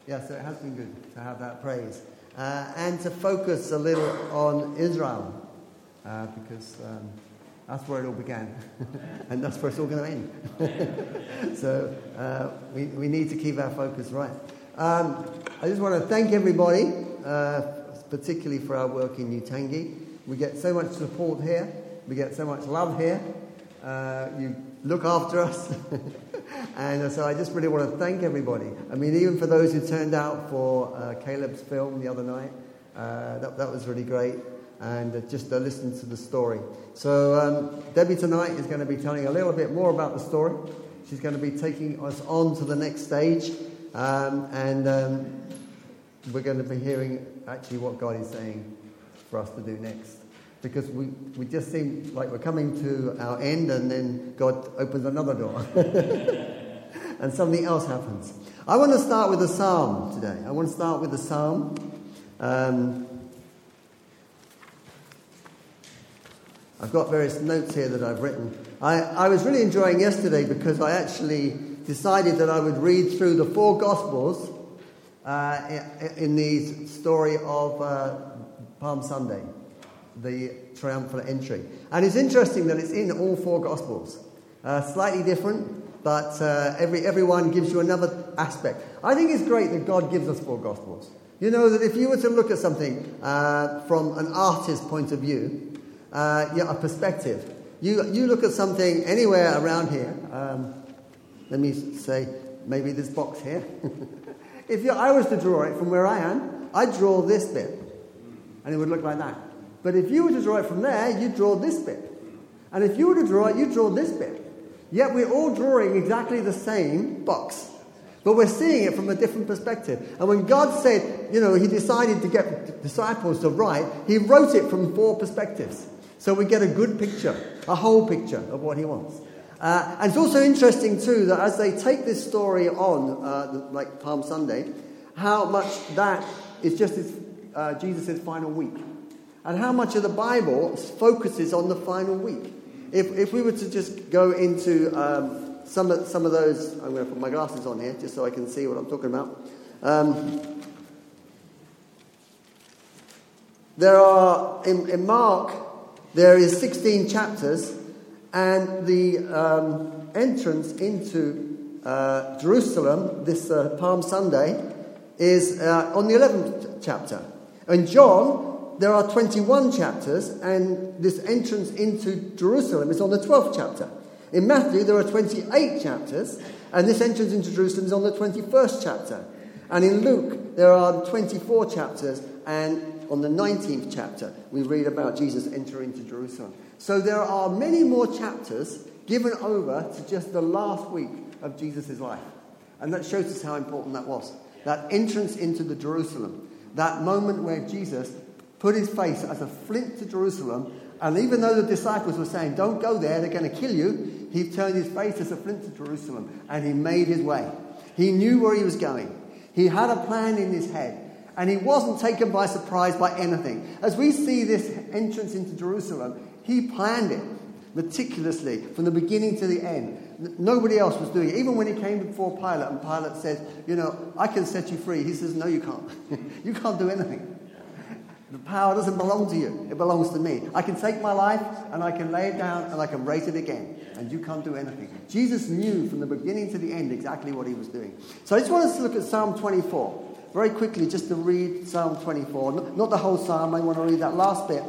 Yeah, so it has been good to have that praise. And to focus a little on Israel, because that's where it all began. And that's where it's all going to end. So we need to keep our focus right. I just want to thank everybody, particularly for our work in Utangi. We get so much support here. We get so much love here. You look after us. And so I just really want to thank everybody. I mean, even for those who turned out for Caleb's film the other night, that was really great. And just to listen to the story. So Debbie tonight is going to be telling a little bit more about the story. She's going to be taking us on to the next stage. And we're going to be hearing actually what God is saying for us to do next. Because we just seem like we're coming to our end and then God opens another door. And something else happens. I want to start with a psalm today. I want to start with a psalm. I've got various notes here that I've written. I was really enjoying yesterday because I actually decided that I would read through the 4 Gospels in the story of Palm Sunday, the triumphal entry. And it's interesting that it's in all 4 Gospels. Slightly different, but everyone gives you another aspect. I think it's great that God gives us 4 Gospels. You know that if you were to look at something from an artist's point of view, a perspective, you look at something anywhere around here. Let me say, maybe this box here. If I was to draw it from where I am, I'd draw this bit, and it would look like that. But if you were to draw it from there, you'd draw this bit. And if you were to draw it, you'd draw this bit. Yet we're all drawing exactly the same box. But we're seeing it from a different perspective. And when God said, he decided to get disciples to write, he wrote it from 4 perspectives. So we get a good picture, a whole picture of what he wants. And it's also interesting, too, that as they take this story on, like Palm Sunday, how much that is just Jesus' final week. And how much of the Bible focuses on the final week. If we were to just go into some of those, I'm going to put my glasses on here just so I can see what I'm talking about. There are, in Mark, there is 16 chapters, and the entrance into Jerusalem, this Palm Sunday, is on the 11th chapter. In John, there are 21 chapters, and this entrance into Jerusalem is on the 12th chapter. In Matthew, there are 28 chapters, and this entrance into Jerusalem is on the 21st chapter. And in Luke, there are 24 chapters, and on the 19th chapter, we read about Jesus entering into Jerusalem. So there are many more chapters given over to just the last week of Jesus' life. And that shows us how important that was. That entrance into the Jerusalem. That moment where Jesus put his face as a flint to Jerusalem, and even though the disciples were saying, don't go there, they're going to kill you, he turned his face as a flint to Jerusalem, and he made his way. He knew where he was going. He had a plan in his head, and he wasn't taken by surprise by anything. As we see this entrance into Jerusalem, he planned it meticulously from the beginning to the end. Nobody else was doing it. Even when he came before Pilate, and Pilate said, I can set you free. He says, no, you can't. You can't do anything. The power doesn't belong to you. It belongs to me. I can take my life and I can lay it down and I can raise it again. And you can't do anything. Jesus knew from the beginning to the end exactly what he was doing. So I just want us to look at Psalm 24. Very quickly, just to read Psalm 24. Not the whole psalm. I want to read that last bit.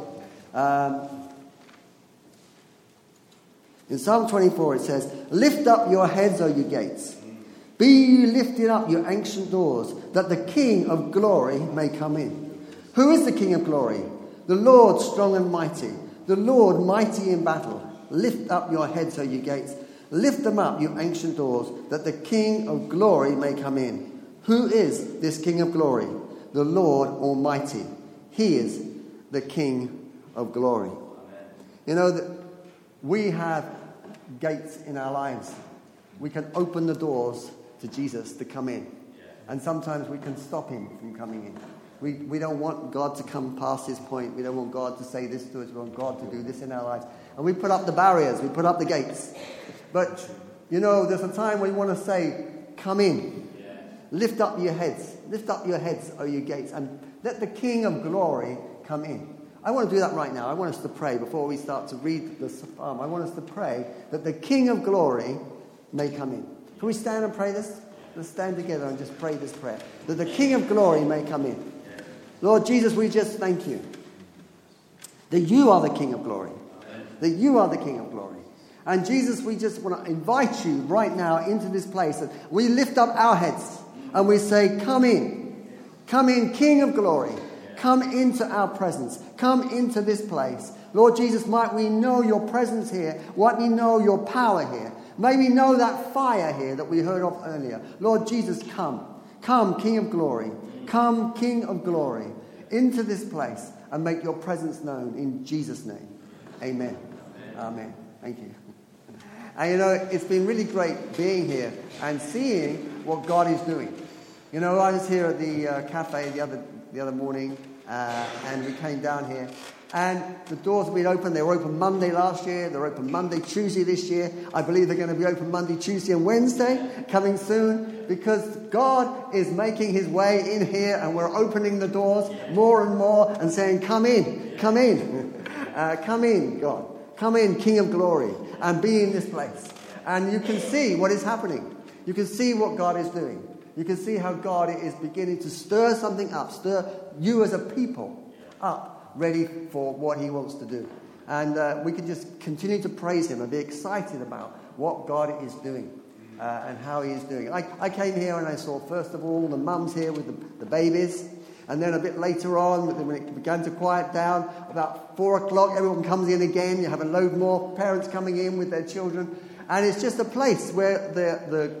In Psalm 24 it says, lift up your heads, O you gates. Be ye lifted up, you ancient doors, that the King of glory may come in. Who is the King of glory? The Lord strong and mighty, the Lord mighty in battle. Lift up your heads, O you gates. Lift them up, you ancient doors, that the King of glory may come in. Who is this King of glory? The Lord Almighty. He is the King of glory. That we have gates in our lives. We can open the doors to Jesus to come in. And sometimes we can stop him from coming in. We don't want God to come past his point. We don't want God to say this to us. We want God to do this in our lives. And we put up the barriers. We put up the gates. But, there's a time when you want to say, come in. Lift up your heads. Lift up your heads, O you gates, and let the King of glory come in. I want to do that right now. I want us to pray before we start to read the psalm. I want us to pray that the King of glory may come in. Can we stand and pray this? Let's stand together and just pray this prayer. That the King of glory may come in. Lord Jesus, we just thank you that you are the King of glory. That you are the King of glory. And Jesus, we just want to invite you right now into this place. And we lift up our heads and we say, come in. Come in, King of glory. Come into our presence. Come into this place. Lord Jesus, might we know your presence here. Might we know your power here. May we know that fire here that we heard of earlier. Lord Jesus, come. Come, King of glory. Come, King of glory, into this place and make your presence known in Jesus' name. Amen. Amen. Thank you. And you know, it's been really great being here and seeing what God is doing. You know, I was here at the cafe the other morning and we came down here. And the doors have been open. They were open Monday last year. They're open Monday, Tuesday this year. I believe they're going to be open Monday, Tuesday and Wednesday coming soon, because God is making his way in here and we're opening the doors more and more and saying, come in, come in, come in, God. Come in, King of glory, and be in this place. And you can see what is happening. You can see what God is doing. You can see how God is beginning to stir something up, stir you as a people up, ready for what he wants to do. And we can just continue to praise him and be excited about what God is doing and how he is doing. I came here and I saw, first of all, the mums here with the babies. And then a bit later on, when it began to quiet down, about 4 o'clock, everyone comes in again. You have a load more parents coming in with their children. And it's just a place where the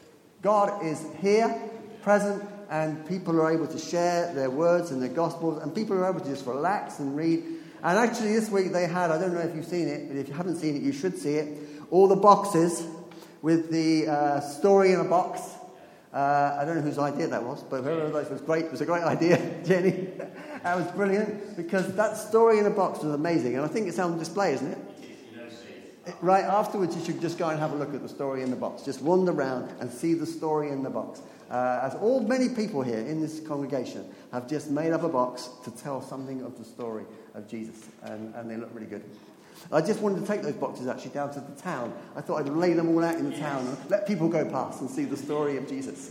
God is here, present, and people are able to share their words and their gospels, and people are able to just relax and read. And actually this week they had, I don't know if you've seen it, but if you haven't seen it, you should see it, all the boxes with the story in a box. I don't know whose idea that was, but whoever it was great. It was a great idea, Jenny. That was brilliant, because that story in a box was amazing. And I think it's on display, isn't it? Right afterwards, you should just go and have a look at the story in the box. Just wander around and see the story in the box. As many people here in this congregation have just made up a box to tell something of the story of Jesus. And they look really good. I just wanted to take those boxes actually down to the town. I thought I'd lay them all out in the town and let people go past and see the story of Jesus.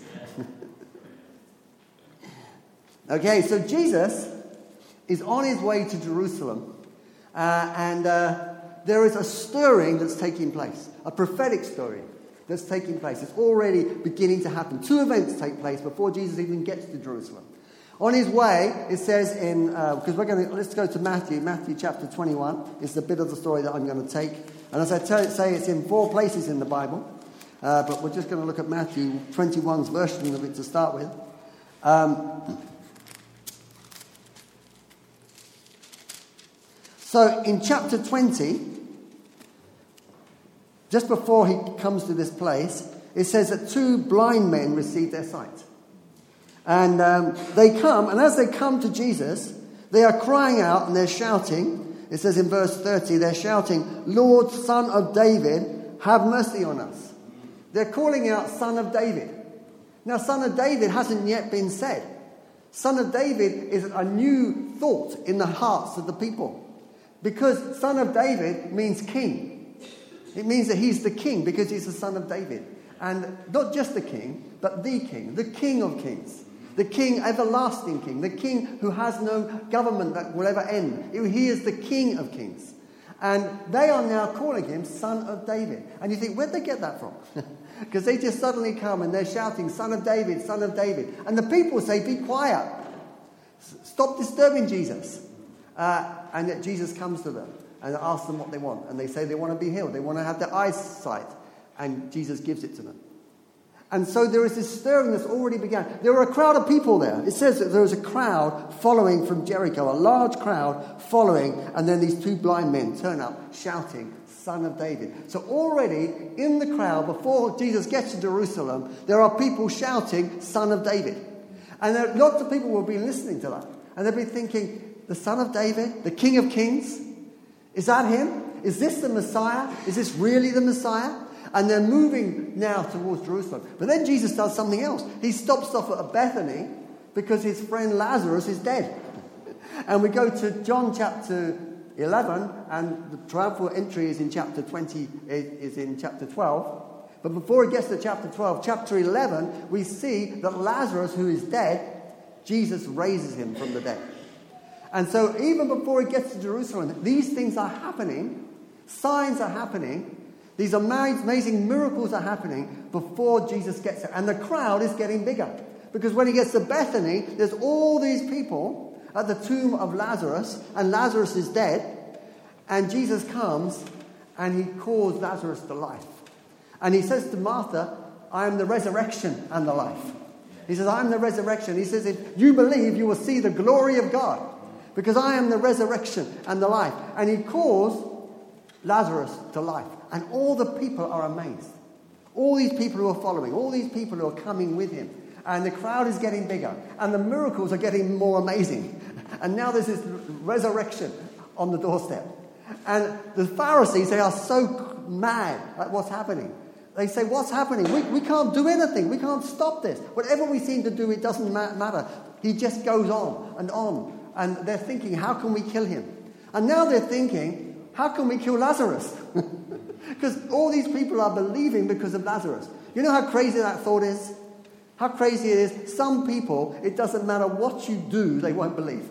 Okay, so Jesus is on his way to Jerusalem. And there is a stirring that's taking place. A prophetic stirring that's taking place. It's already beginning to happen. 2 events take place before Jesus even gets to Jerusalem. On his way, it says in, because let's go to Matthew chapter 21. It's the bit of the story that I'm going to take. And as I say, it's in 4 places in the Bible. But we're just going to look at Matthew 21's version of it to start with. So in chapter 20, just before he comes to this place, it says that 2 blind men received their sight. And they come, and as they come to Jesus, they are crying out and they're shouting. It says in verse 30, they're shouting, "Lord, Son of David, have mercy on us." They're calling out, "Son of David." Now, Son of David hasn't yet been said. Son of David is a new thought in the hearts of the people. Because Son of David means king. It means that he's the king because he's the son of David. And not just the king, but the King of kings. The King, everlasting King, the King who has no government that will ever end. He is the King of kings. And they are now calling him Son of David. And you think, where'd they get that from? Because they just suddenly come and they're shouting, "Son of David, Son of David." And the people say, "Be quiet. Stop disturbing Jesus." And yet Jesus comes to them and asks them what they want. And they say they want to be healed. They want to have their eyesight. And Jesus gives it to them. And so there is this stirring that's already begun. There were a crowd of people there. It says that there was a crowd following from Jericho, a large crowd following, and then these 2 blind men turn up shouting, "Son of David." So already in the crowd, before Jesus gets to Jerusalem, there are people shouting, "Son of David." And there, lots of people will be listening to that. And they'll be thinking, the Son of David, the King of Kings, is that him? Is this the Messiah? Is this really the Messiah? And they're moving now towards Jerusalem. But then Jesus does something else. He stops off at Bethany because his friend Lazarus is dead. And we go to John chapter 11, and the triumphal entry is in chapter 20, is in chapter 12. But before it gets to chapter 12, chapter 11, we see that Lazarus, who is dead, Jesus raises him from the dead. And so even before it gets to Jerusalem, these things are happening, signs are happening, these amazing miracles are happening before Jesus gets there. And the crowd is getting bigger. Because when he gets to Bethany, there's all these people at the tomb of Lazarus, and Lazarus is dead, and Jesus comes and he calls Lazarus to life. And he says to Martha, I am the resurrection and the life. He says, I am the resurrection. He says, if you believe, you will see the glory of God, because I am the resurrection and the life. And he calls Lazarus to life. And all the people are amazed. All these people who are following, all these people who are coming with him. And the crowd is getting bigger. And the miracles are getting more amazing. And now there's this resurrection on the doorstep. And the Pharisees, they are so mad at what's happening. They say, what's happening? We can't do anything. We can't stop this. Whatever we seem to do, it doesn't matter. He just goes on and on. And they're thinking, how can we kill him? And now they're thinking, how can we kill Lazarus? Because all these people are believing because of Lazarus. You know how crazy that thought is? How crazy it is? Some people, it doesn't matter what you do, they won't believe.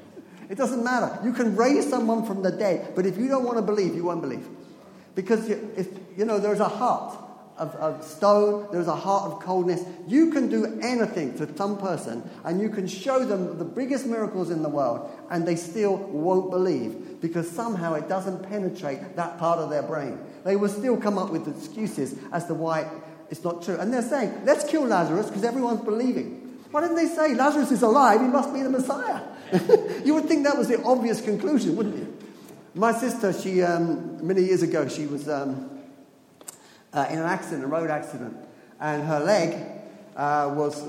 It doesn't matter. You can raise someone from the dead, but if you don't want to believe, you won't believe. Because, there's a heart of stone, there's a heart of coldness. You can do anything to some person, and you can show them the biggest miracles in the world, and they still won't believe, because somehow it doesn't penetrate that part of their brain. They will still come up with excuses as to why it's not true. And they're saying, let's kill Lazarus because everyone's believing. Why didn't they say, Lazarus is alive, he must be the Messiah? You would think that was the obvious conclusion, wouldn't you? My sister, she many years ago, she was in an accident, a road accident, and her leg was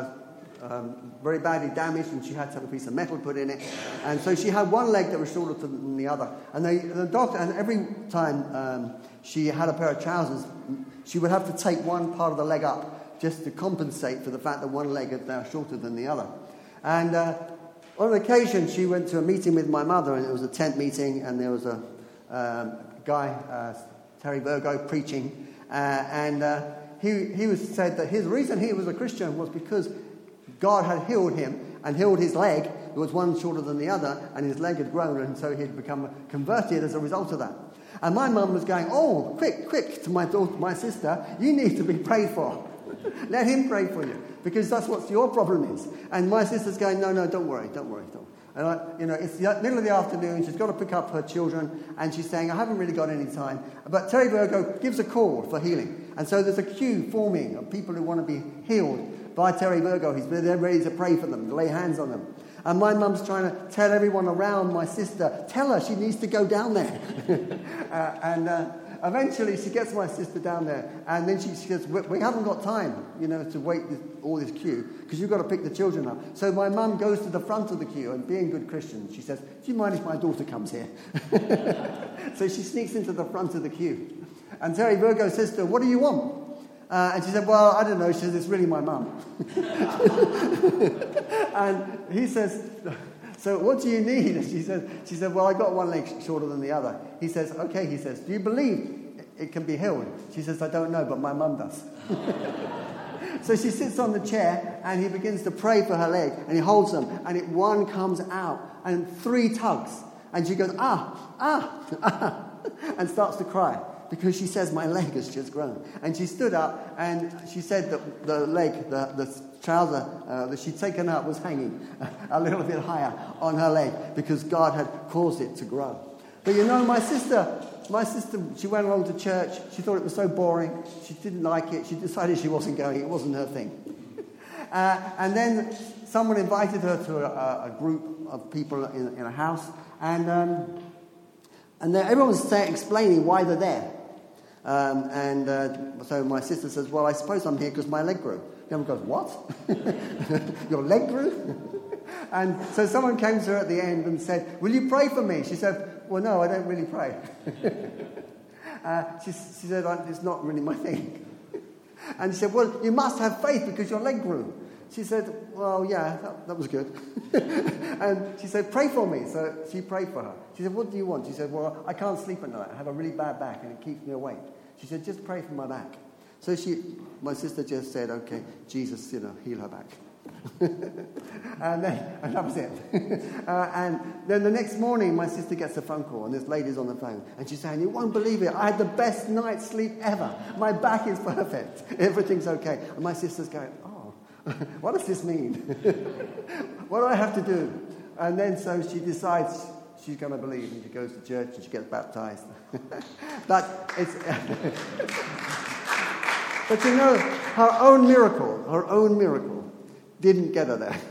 very badly damaged, and she had to have a piece of metal put in it. And so she had one leg that was shorter than the other. And the doctor, and every time she had a pair of trousers, she would have to take one part of the leg up just to compensate for the fact that one leg was shorter than the other. And on an occasion, she went to a meeting with my mother, and it was a tent meeting, and there was a guy, Terry Virgo, preaching. He said that his reason he was a Christian was because God had healed him and healed his leg. There was one shorter than the other, and his leg had grown, and so he'd become converted as a result of that. And my mum was going, oh, quick, to my daughter, my sister, you need to be prayed for. Let him pray for you, because that's what your problem is. And my sister's going, no, don't worry. And it's the middle of the afternoon, she's got to pick up her children, and she's saying, I haven't really got any time. But Terry Virgo gives a call for healing. And so there's a queue forming of people who want to be healed by Terry Virgo. They're ready to pray for them, to lay hands on them. And my mum's trying to tell everyone around my sister, tell her she needs to go down there. Eventually she gets my sister down there, and then she says, we haven't got time, to wait all this queue, because you've got to pick the children up. So my mum goes to the front of the queue, and being good Christian, she says, do you mind if my daughter comes here? So she sneaks into the front of the queue. And Terry Virgo says to her, what do you want? And she said, well, I don't know. She says, it's really my mum. And he says, so what do you need? And she said, well, I got one leg shorter than the other. He says, okay, do you believe it can be healed? She says, I don't know, but my mum does. So she sits on the chair, and he begins to pray for her leg, and he holds them, and one comes out, and 3 tugs. And she goes, and starts to cry, because she says, my leg has just grown. And she stood up, and she said that the leg, the trouser that she'd taken out was hanging a little bit higher on her leg, because God had caused it to grow. But my sister, she went along to church. She thought it was so boring. She didn't like it. She decided she wasn't going. It wasn't her thing. And then someone invited her to a group of people in a house, and everyone was explaining why they're there. So my sister says, well, I suppose I'm here because my leg grew. The other goes, what? Your leg grew? And so someone came to her at the end and said, will you pray for me? She said, well, no, I don't really pray. She said, it's not really my thing. And he said, well, you must have faith because your leg grew. She said, well, yeah, that was good. And she said, pray for me. So she prayed for her. She said, what do you want? She said, well, I can't sleep at night. I have a really bad back and it keeps me awake. She said, just pray for my back. So my sister just said, okay, Jesus, heal her back. and that was it. And then the next morning, my sister gets a phone call, and this lady's on the phone, and she's saying, you won't believe it, I had the best night's sleep ever. My back is perfect. Everything's okay. And my sister's going, oh, what does this mean? What do I have to do? And then so she decides she's going to believe, and she goes to church, and she gets baptized. But it's... But her own miracle didn't get her there.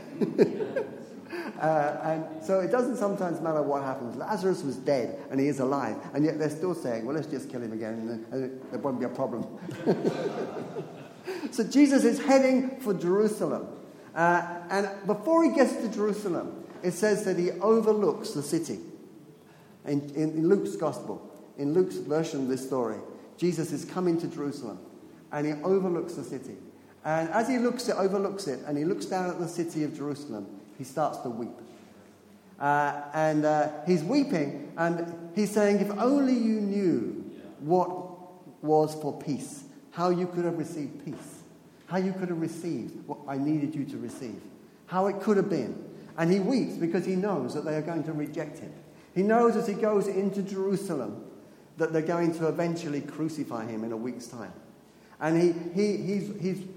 And so it doesn't sometimes matter what happens. Lazarus was dead and he is alive, and yet they're still saying, well, let's just kill him again and there won't be a problem. So Jesus is heading for Jerusalem. And before he gets to Jerusalem, it says that he overlooks the city. In Luke's gospel, in Luke's version of this story, Jesus is coming to Jerusalem and he overlooks the city. And as he overlooks it, and he looks down at the city of Jerusalem, he starts to weep. And he's weeping, and he's saying, if only you knew what was for peace, how you could have received peace, how you could have received what I needed you to receive, how it could have been. And he weeps because he knows that they are going to reject him. He knows as he goes into Jerusalem that they're going to eventually crucify him in a week's time. And he's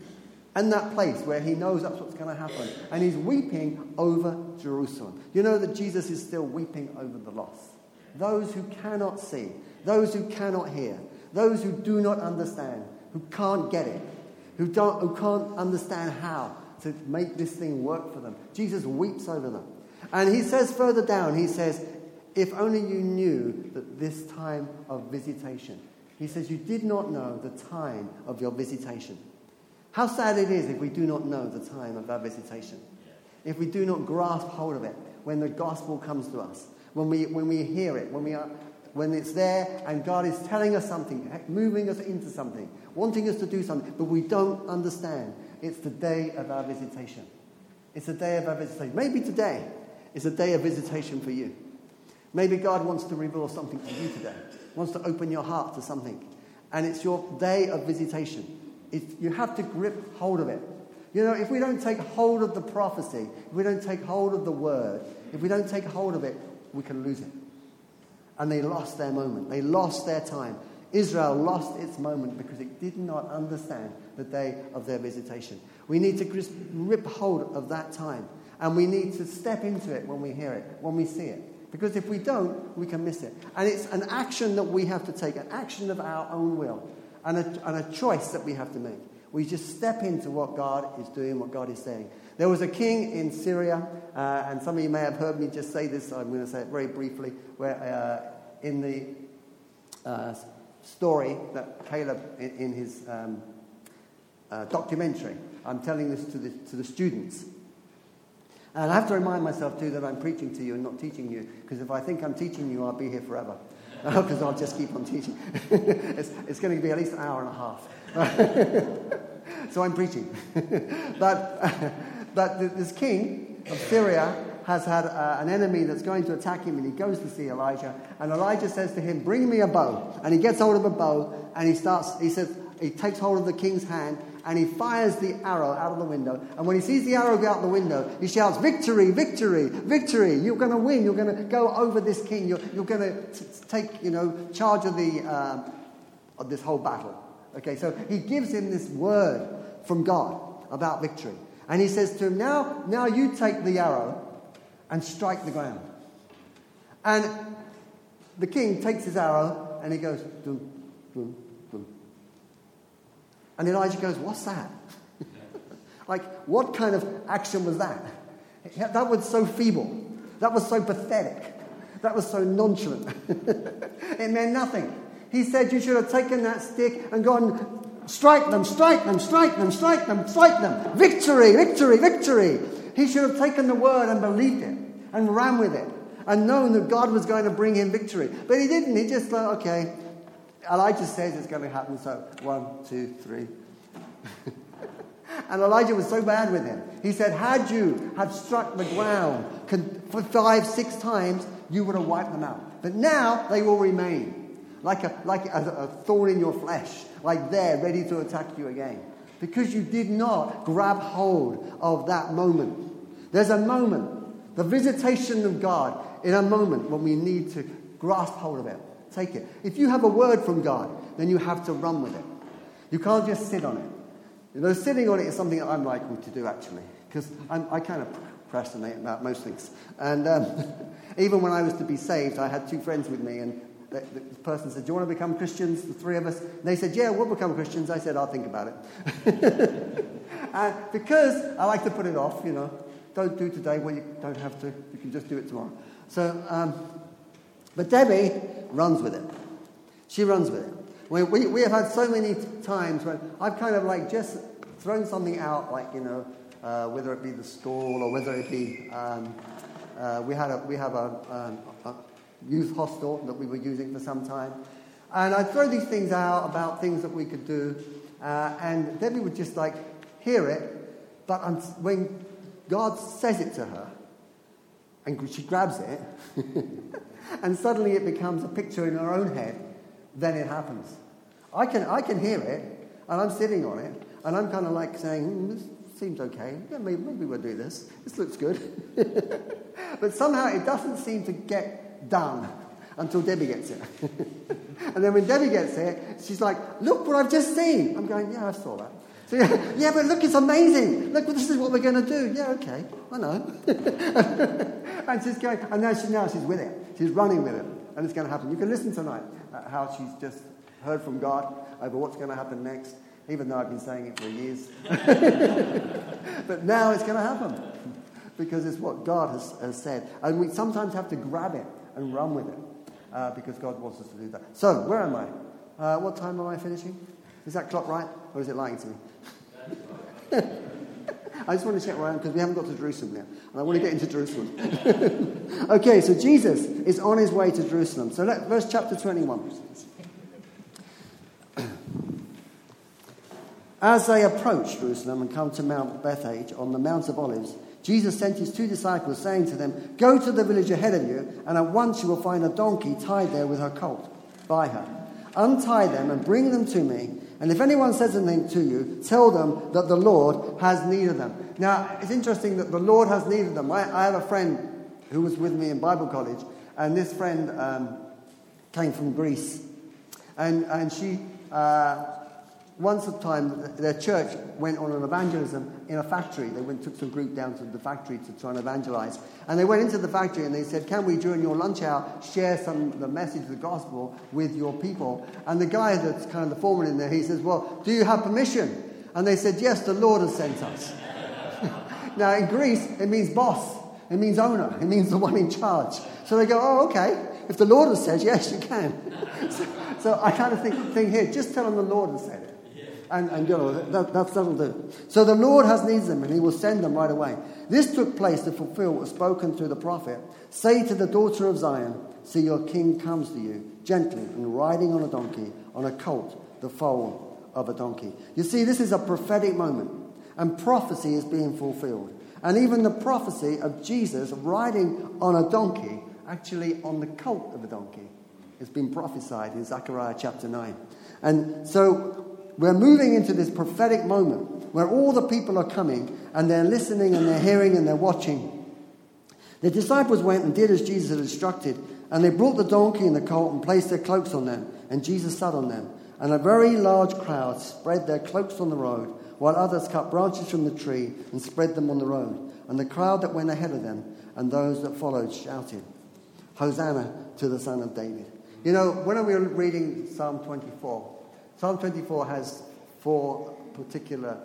in that place where he knows that's what's going to happen. And he's weeping over Jerusalem. You know that Jesus is still weeping over the lost. Those who cannot see, those who cannot hear, those who do not understand, who can't get it, who can't understand how to make this thing work for them. Jesus weeps over them. And he says further down, he says, if only you knew that this time of visitation. He says, you did not know the time of your visitation. How sad it is if we do not know the time of our visitation. If we do not grasp hold of it when the gospel comes to us, when we hear it, when it's there and God is telling us something, moving us into something, wanting us to do something, but we don't understand. It's the day of our visitation. It's the day of our visitation. Maybe today is a day of visitation for you. Maybe God wants to reveal something to you today, wants to open your heart to something. And it's your day of visitation. You have to grip hold of it. If we don't take hold of the prophecy, if we don't take hold of the word, if we don't take hold of it, we can lose it. And they lost their moment. They lost their time. Israel lost its moment because it did not understand the day of their visitation. We need to grip hold of that time. And we need to step into it when we hear it, when we see it. Because if we don't, we can miss it. And it's an action that we have to take, an action of our own will. And a choice that we have to make. We just step into what God is doing, what God is saying. There was a king in Syria, and some of you may have heard me just say this, so I'm going to say it very briefly, where in the story that Caleb, in his documentary, I'm telling this to the students. And I have to remind myself too that I'm preaching to you and not teaching you, because if I think I'm teaching you, I'll be here forever. Because I'll just keep on teaching. It's going to be at least an hour and a half. So I'm preaching. But this king of Syria has had an enemy that's going to attack him, and he goes to see Elijah. And Elijah says to him, bring me a bow. And he gets hold of a bow, and he takes hold of the king's hand, and he fires the arrow out of the window. And when he sees the arrow go out the window, he shouts, victory, victory, victory. You're going to win. You're going to go over this king. You're going to take, charge of this whole battle. Okay, so he gives him this word from God about victory. And he says to him, now you take the arrow and strike the ground. And the king takes his arrow and he goes, dum, dum, dum. And Elijah goes, what's that? Like, what kind of action was that? That was so feeble. That was so pathetic. That was so nonchalant. It meant nothing. He said you should have taken that stick and gone, strike them, strike them, strike them, strike them, strike them. Victory, victory, victory. He should have taken the word and believed it and ran with it and known that God was going to bring him victory. But he didn't. He just thought, okay, Elijah says it's going to happen, so 1, 2, 3. And Elijah was so bad with him. He said, had you have struck the ground for 5, 6 times, you would have wiped them out. But now they will remain like a thorn in your flesh, like they're ready to attack you again. Because you did not grab hold of that moment. There's a moment, the visitation of God, in a moment when we need to grasp hold of it. Take it. If you have a word from God, then you have to run with it. You can't just sit on it. You know, sitting on it is something that I'm likely to do, actually, because I kind of procrastinate about most things. And even when I was to be saved, I had 2 friends with me, and the person said, do you want to become Christians, the 3 of us? And they said, yeah, we'll become Christians. I said, I'll think about it. Because I like to put it off, you know. Don't do today, well, you don't have to. You can just do it tomorrow. So, but Debbie runs with it. She runs with it. We have had so many times when I've kind of like just thrown something out, like, you know, whether it be the school or whether it be we have a youth hostel that we were using for some time, and I'd throw these things out about things that we could do, and Debbie would just like hear it, but when God says it to her, and she grabs it, and suddenly it becomes a picture in her own head. Then it happens. I can hear it, and I'm sitting on it, and I'm kind of like saying, this seems okay. Yeah, maybe we'll do this. This looks good. But somehow it doesn't seem to get done until Debbie gets it. And then when Debbie gets it, she's like, look what I've just seen. I'm going, yeah, I saw that. So, yeah, but look, it's amazing. Look, this is what we're going to do. Yeah, okay, I know. And she's going, and now she's with it. She's running with it, and it's going to happen. You can listen tonight how she's just heard from God over what's going to happen next, even though I've been saying it for years. But now it's going to happen, because it's what God has said. And we sometimes have to grab it and run with it, because God wants us to do that. So, where am I? What time am I finishing? Is that clock right, or is it lying to me? I just want to check where I am, because we haven't got to Jerusalem yet, and I want to get into Jerusalem. Okay, so Jesus is on his way to Jerusalem. So verse chapter 21. As they approached Jerusalem and come to Mount Bethphage on the Mount of Olives, Jesus sent his 2 disciples, saying to them, go to the village ahead of you, and at once you will find a donkey tied there with her colt by her. Untie them and bring them to me. And if anyone says anything to you, tell them that the Lord has need of them. Now, it's interesting that the Lord has need of them. I have a friend who was with me in Bible college, and this friend came from Greece. And she, once upon a time, their church went on an evangelism in a factory. They took some group down to the factory to try and evangelize. And they went into the factory and they said, can we, during your lunch hour, share the message of the gospel with your people? And the guy that's kind of the foreman in there, he says, well, do you have permission? And they said, yes, the Lord has sent us. Now, in Greece, it means boss. It means owner. It means the one in charge. So they go, oh, okay. If the Lord has said, yes, you can. So I kind of think here, just tell them the Lord has said it. And you know, that'll do. So the Lord has needs them, and he will send them right away. This took place to fulfill what was spoken through the prophet. Say to the daughter of Zion, see, your king comes to you, gently and riding on a donkey, on a colt, the foal of a donkey. You see, this is a prophetic moment, and prophecy is being fulfilled. And even the prophecy of Jesus riding on a donkey, actually on the colt of a donkey, has been prophesied in Zechariah chapter 9. And so we're moving into this prophetic moment where all the people are coming and they're listening and they're hearing and they're watching. The disciples went and did as Jesus had instructed, and they brought the donkey and the colt and placed their cloaks on them, and Jesus sat on them. And a very large crowd spread their cloaks on the road, while others cut branches from the tree and spread them on the road. And the crowd that went ahead of them and those that followed shouted, Hosanna to the Son of David. You know, when we were reading Psalm 24, Psalm 24 has 4 particular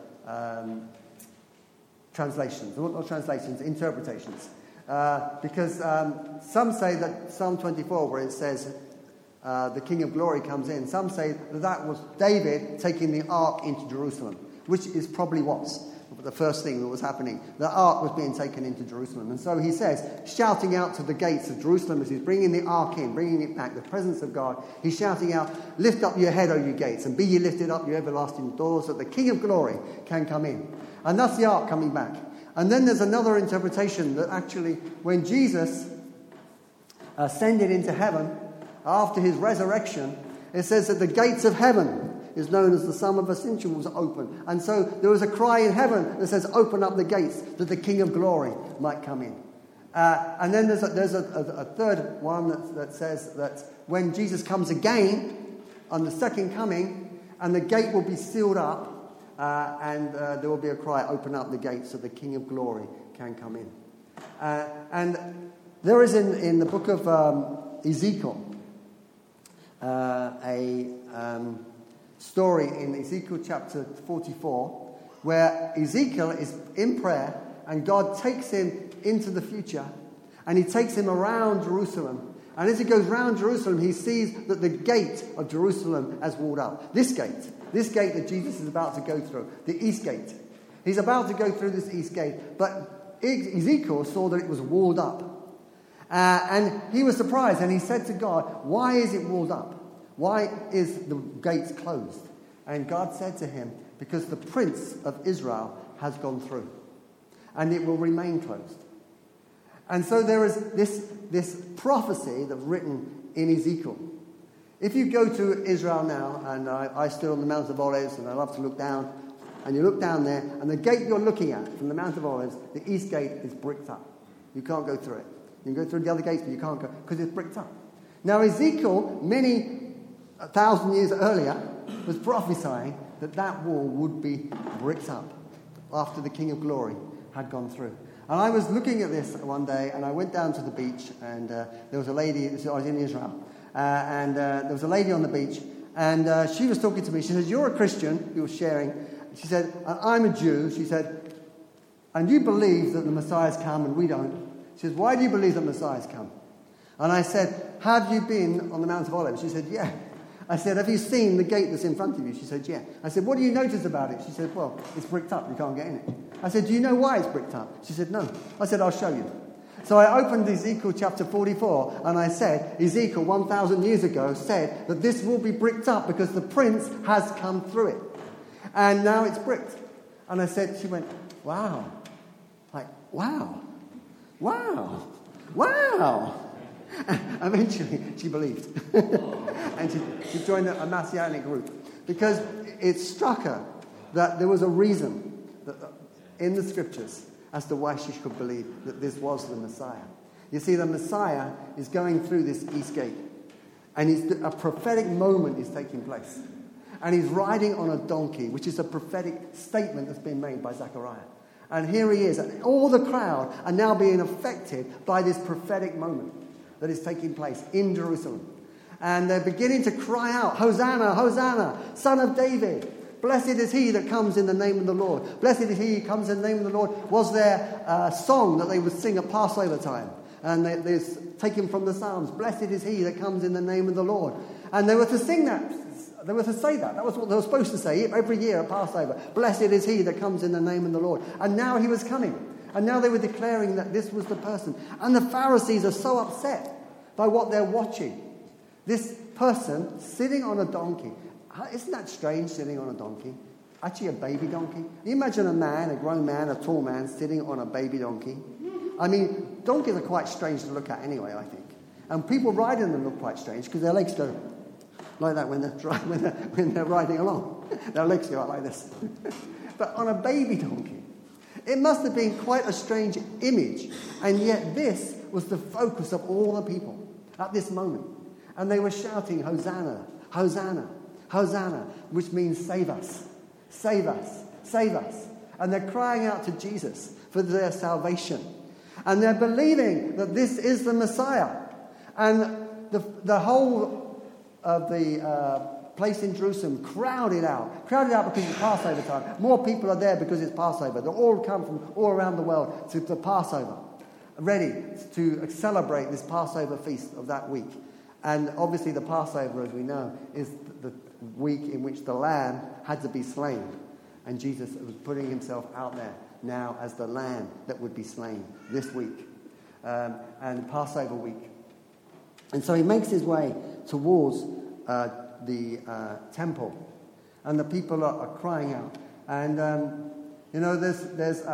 translations, not translations, interpretations. Because some say that Psalm 24, where it says the King of Glory comes in, some say that was David taking the ark into Jerusalem, which is probably was. the first thing that was happening. The ark was being taken into Jerusalem. And so he says, shouting out to the gates of Jerusalem as he's bringing the ark in, bringing it back, the presence of God, he's shouting out, lift up your head, O you gates, and be ye lifted up, you everlasting doors, that the King of glory can come in. And that's the ark coming back. And then there's another interpretation that actually when Jesus ascended into heaven after his resurrection, it says that the gates of heaven is known as the Sum of Ascension was open. And so there was a cry in heaven that says, open up the gates that the King of glory might come in. And then there's a third one that says that when Jesus comes again on the second coming, and the gate will be sealed up, and there will be a cry, open up the gates so the King of glory can come in. And there is in the book of Ezekiel a story in Ezekiel chapter 44 where Ezekiel is in prayer and God takes him into the future and he takes him around Jerusalem, and as he goes around Jerusalem he sees that the gate of Jerusalem has walled up. This gate that Jesus is about to go through, the east gate. He's about to go through this east gate, but Ezekiel saw that it was walled up. And he was surprised and he said to God, why is it walled up? Why is the gates closed? And God said to him, because the Prince of Israel has gone through, and it will remain closed. And so there is this prophecy that's written in Ezekiel. If you go to Israel now, and I stood on the Mount of Olives, and I love to look down, and you look down there, and the gate you're looking at from the Mount of Olives, the east gate is bricked up. You can't go through it. You can go through the other gates, but you can't go, because it's bricked up. Now Ezekiel, many 1,000 years earlier, was prophesying that wall would be bricked up after the King of Glory had gone through. And I was looking at this one day, and I went down to the beach, and there was a lady, I was in Israel, and there was a lady on the beach, and she was talking to me. She said, you're a Christian, you were sharing. She said, I'm a Jew. She said, and you believe that the Messiah's come and we don't. She said, why do you believe that Messiah's come? And I said, have you been on the Mount of Olives? She said, yeah. I said, have you seen the gate that's in front of you? She said, yeah. I said, what do you notice about it? She said, well, it's bricked up. You can't get in it. I said, do you know why it's bricked up? She said, no. I said, I'll show you. So I opened Ezekiel chapter 44, and I said, Ezekiel 1,000 years ago said that this will be bricked up because the prince has come through it. And now it's bricked. And I said, she went, wow. Like, wow. Wow. Wow. Eventually, she believed. And she joined a Messianic group. Because it struck her that there was a reason in the scriptures as to why she could believe that this was the Messiah. You see, the Messiah is going through this east gate. And a prophetic moment is taking place. And he's riding on a donkey, which is a prophetic statement that's been made by Zechariah. And here he is. And all the crowd are now being affected by this prophetic moment that is taking place in Jerusalem. And they're beginning to cry out, Hosanna, Hosanna, Son of David. Blessed is he that comes in the name of the Lord. Blessed is he who comes in the name of the Lord. Was there a song that they would sing at Passover time? And it's taken from the Psalms. Blessed is he that comes in the name of the Lord. And they were to sing that. They were to say that. That was what they were supposed to say every year at Passover. Blessed is he that comes in the name of the Lord. And now he was coming. And now they were declaring that this was the person. And the Pharisees are so upset by what they're watching. This person sitting on a donkey. Isn't that strange, sitting on a donkey? Actually a baby donkey. You imagine a man, a grown man, a tall man, sitting on a baby donkey. I mean, donkeys are quite strange to look at anyway, I think. And people riding them look quite strange because their legs go like that when they're riding along. Their legs go out like this. But on a baby donkey, it must have been quite a strange image. And yet this was the focus of all the people at this moment. And they were shouting, Hosanna, Hosanna, Hosanna, which means save us, save us, save us. And they're crying out to Jesus for their salvation. And they're believing that this is the Messiah. And the whole of the place in Jerusalem crowded out because it's Passover time. More people are there because it's Passover. They all come from all around the world to the Passover, ready to celebrate this Passover feast of that week. And obviously the Passover, as we know, is the week in which the lamb had to be slain. And Jesus was putting himself out there now as the lamb that would be slain this week, and Passover week. And so he makes his way towards the temple, and the people are crying out. And there's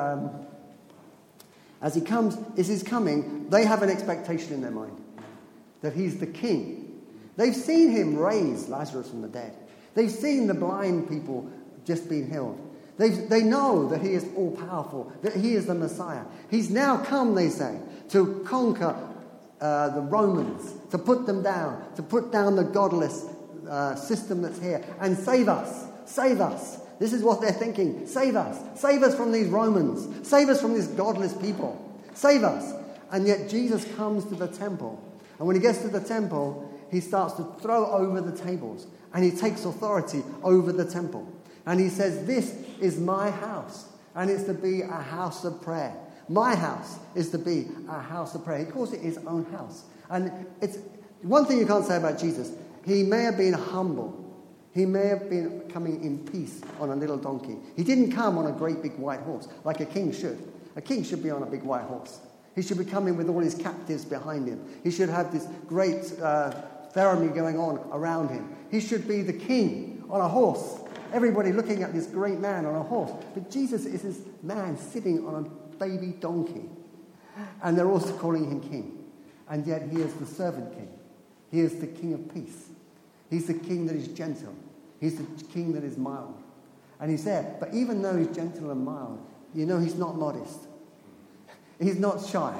as he's coming, they have an expectation in their mind that he's the king. They've seen him raise Lazarus from the dead. They've seen the blind people just being healed. They know that he is all-powerful, that he is the Messiah. He's now come, they say, to conquer the Romans, to put them down, to put down the godless system that's here, and save us. Save us. This is what they're thinking. Save us. Save us from these Romans. Save us from these godless people. Save us. And yet Jesus comes to the temple. And when he gets to the temple, he starts to throw over the tables. And he takes authority over the temple. And he says, this is my house. And it's to be a house of prayer. My house is to be a house of prayer. He calls it his own house. And it's one thing you can't say about Jesus. He may have been humble. He may have been coming in peace on a little donkey. He didn't come on a great big white horse like a king should. A king should be on a big white horse. He should be coming with all his captives behind him. He should have this great ceremony going on around him. He should be the king on a horse. Everybody looking at this great man on a horse. But Jesus is this man sitting on a baby donkey. And they're also calling him king. And yet he is the servant king. He is the king of peace. He's the king that is gentle. He's the king that is mild. And he's there. But even though he's gentle and mild, he's not modest. He's not shy.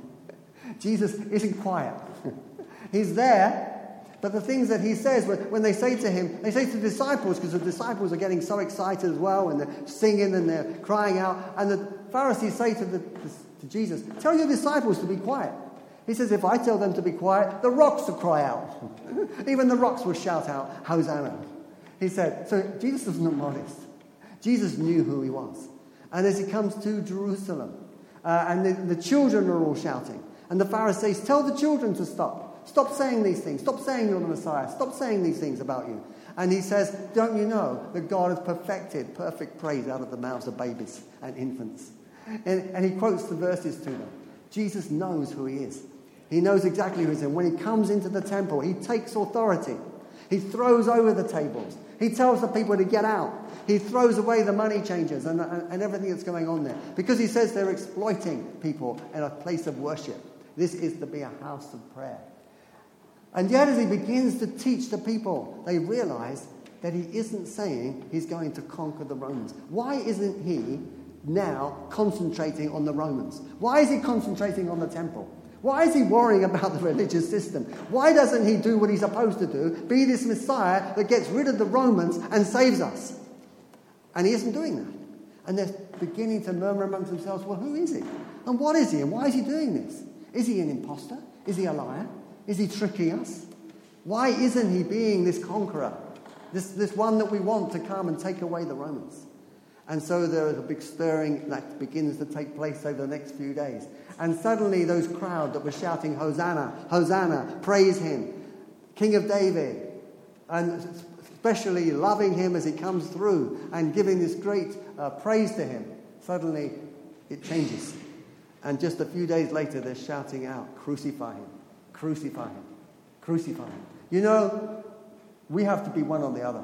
Jesus isn't quiet. He's there. But the things that he says, when they say to him, they say to the disciples, because the disciples are getting so excited as well, and they're singing and they're crying out. And the Pharisees say to Jesus, tell your disciples to be quiet. He says, if I tell them to be quiet, the rocks will cry out. Even the rocks will shout out, Hosanna. He said, so Jesus was not modest. Jesus knew who he was. And as he comes to Jerusalem, and the children are all shouting, and the Pharisees tell the children to stop. Stop saying these things. Stop saying you're the Messiah. Stop saying these things about you. And he says, don't you know that God has perfected perfect praise out of the mouths of babies and infants? And he quotes the verses to them. Jesus knows who he is. He knows exactly who he is. And when he comes into the temple, he takes authority. He throws over the tables. He tells the people to get out. He throws away the money changers and everything that's going on there. Because he says they're exploiting people in a place of worship. This is to be a house of prayer. And yet as he begins to teach the people, they realize that he isn't saying he's going to conquer the Romans. Why isn't he now concentrating on the Romans? Why is he concentrating on the temple? Why is he worrying about the religious system? Why doesn't he do what he's supposed to do? Be this Messiah that gets rid of the Romans and saves us. And he isn't doing that. And they're beginning to murmur amongst themselves, well, who is he? And what is he? And why is he doing this? Is he an imposter? Is he a liar? Is he tricking us? Why isn't he being this conqueror? This one that we want to come and take away the Romans? And so there is a big stirring that begins to take place over the next few days. And suddenly those crowd that were shouting, Hosanna, Hosanna, praise him, King of David, and especially loving him as he comes through and giving this great praise to him, suddenly it changes. And just a few days later, they're shouting out, crucify him, crucify him, crucify him. We have to be one or the other.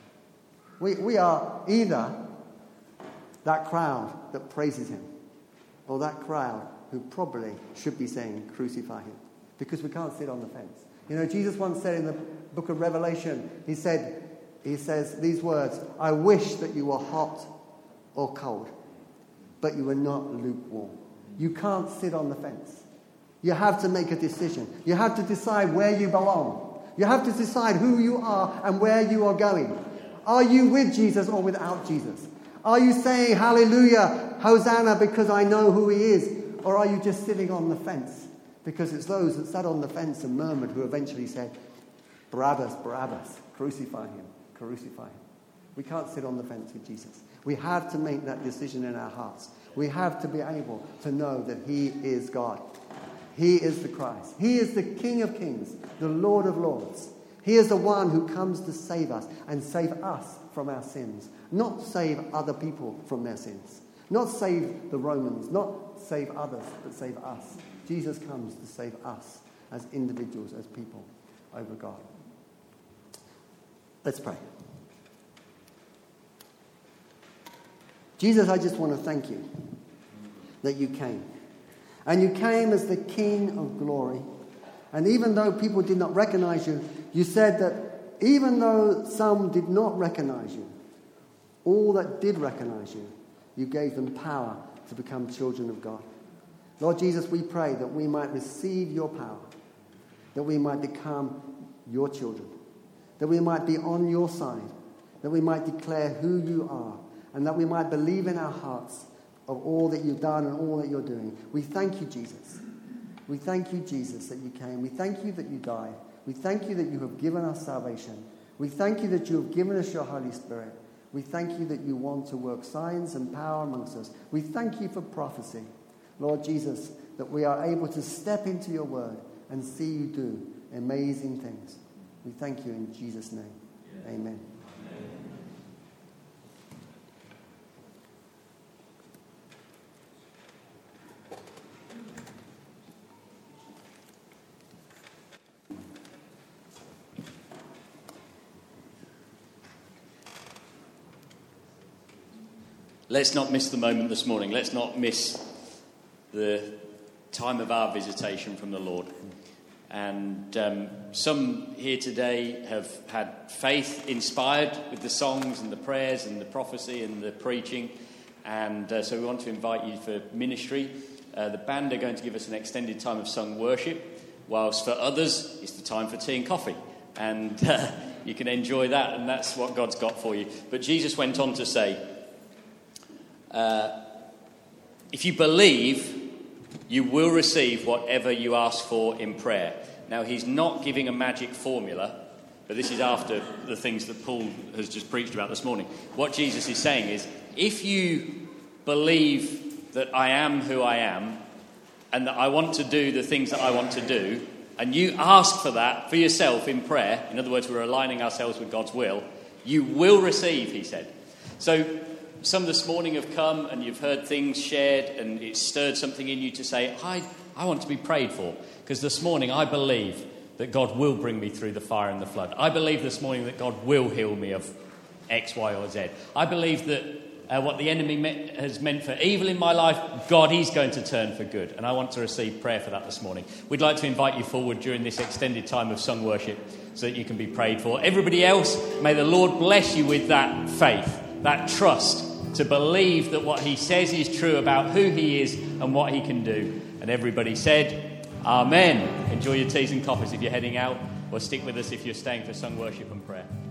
We are either that crowd that praises him, or that crowd who probably should be saying, crucify him, because we can't sit on the fence. Jesus once said in the book of Revelation, he says these words, I wish that you were hot or cold, but you were not lukewarm. You can't sit on the fence. You have to make a decision. You have to decide where you belong. You have to decide who you are and where you are going. Are you with Jesus or without Jesus? Are you saying, hallelujah, Hosanna, because I know who he is? Or are you just sitting on the fence? Because it's those that sat on the fence and murmured who eventually said, Barabbas, Barabbas, crucify him, crucify him. We can't sit on the fence with Jesus. We have to make that decision in our hearts. We have to be able to know that he is God. He is the Christ. He is the King of Kings, the Lord of Lords. He is the one who comes to save us and save us from our sins, not save other people from their sins, not save the Romans, not save others, but save us. Jesus comes to save us as individuals, as people, over God. Let's pray. Jesus, I just want to thank you that you came. And you came as the King of glory. And even though people did not recognize you, you said that even though some did not recognize you, all that did recognize you, you gave them power to become children of God. Lord Jesus, we pray that we might receive your power, that we might become your children, that we might be on your side, that we might declare who you are, and that we might believe in our hearts of all that you've done and all that you're doing. We thank you, Jesus. We thank you, Jesus, that you came. We thank you that you died. We thank you that you have given us salvation. We thank you that you have given us your Holy Spirit. We thank you that you want to work signs and power amongst us. We thank you for prophecy, Lord Jesus, that we are able to step into your word and see you do amazing things. We thank you in Jesus' name. Yeah. Amen. Let's not miss the moment this morning. Let's not miss the time of our visitation from the Lord. And some here today have had faith inspired with the songs and the prayers and the prophecy and the preaching. And so we want to invite you for ministry. The band are going to give us an extended time of sung worship, whilst for others it's the time for tea and coffee. And you can enjoy that, and that's what God's got for you. But Jesus went on to say, if you believe, you will receive whatever you ask for in prayer. Now, he's not giving a magic formula, but this is after the things that Paul has just preached about this morning. What Jesus is saying is, if you believe that I am who I am, and that I want to do the things that I want to do, and you ask for that for yourself in prayer, in other words, we're aligning ourselves with God's will, you will receive, he said. So, some this morning have come and you've heard things shared and it's stirred something in you to say, I want to be prayed for. Because this morning I believe that God will bring me through the fire and the flood. I believe this morning that God will heal me of X, Y or Z. I believe that what the enemy has meant for evil in my life, God is going to turn for good. And I want to receive prayer for that this morning. We'd like to invite you forward during this extended time of sung worship so that you can be prayed for. Everybody else, may the Lord bless you with that faith, that trust, to believe that what he says is true about who he is and what he can do. And everybody said, Amen. Enjoy your teas and coffees if you're heading out, or stick with us if you're staying for sung worship and prayer.